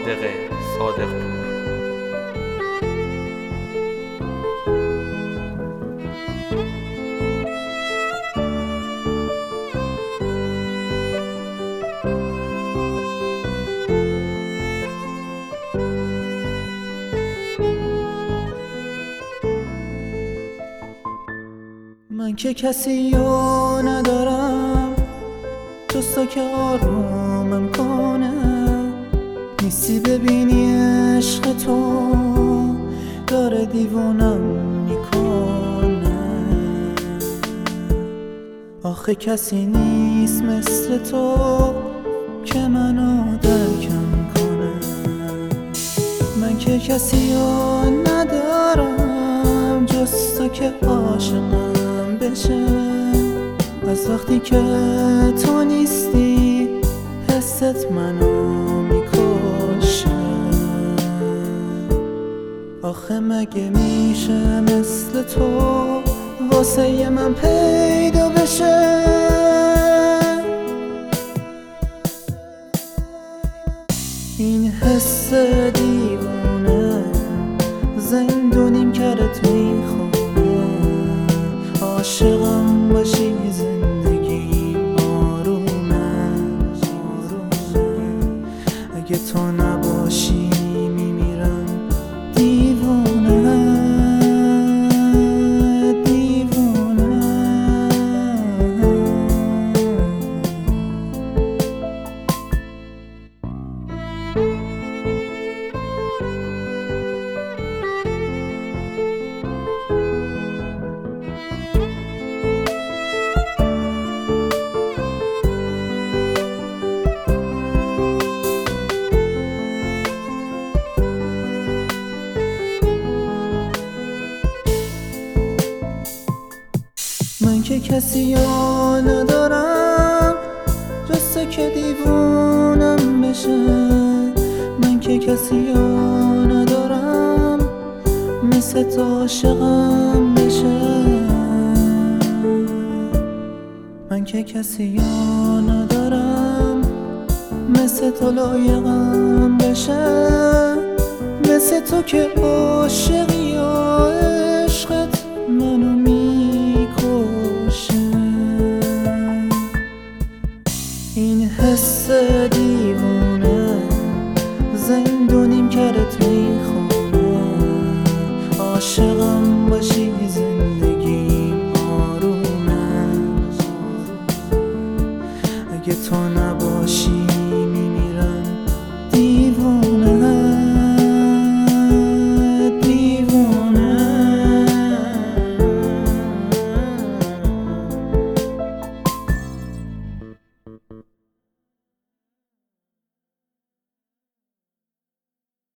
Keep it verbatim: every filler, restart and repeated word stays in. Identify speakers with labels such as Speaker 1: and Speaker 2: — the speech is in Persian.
Speaker 1: صادق صادق پور.
Speaker 2: من که کسی رو ندارم جز تو که آرومم کنه، نیستی ببینی عشق تو داره دیوونم میکنه. آخه کسی نیست مثل تو که منو درکم کنه. من که کسی رو ندارم جز تو که عاشقم بشه. از وقتی که تو نیستی حست منو میکشه. آخه مگه میشه مثل تو واسه من پیدا بشه؟ این حس دیوونه زندونیم کرده توی خونه. عاشقم باشی زندگی آرومه. اگه تو نباشی میمیرم دیوونه دیوونه. من که کسی رو ندارم جز تو که دیوونم بشه. من که کسی رو ندارم مثل تو عاشقم بشه. من که کسی رو ندارم مثل تو لایقم بشه. مثل تو که عاشقی و عشقت منو میکشه. این حس دیوونه زندونیم کرده توی خونه. عاشقم باشی زندگی آرومه. اگه تو نباشی میمیرم دیوونه دیوونه.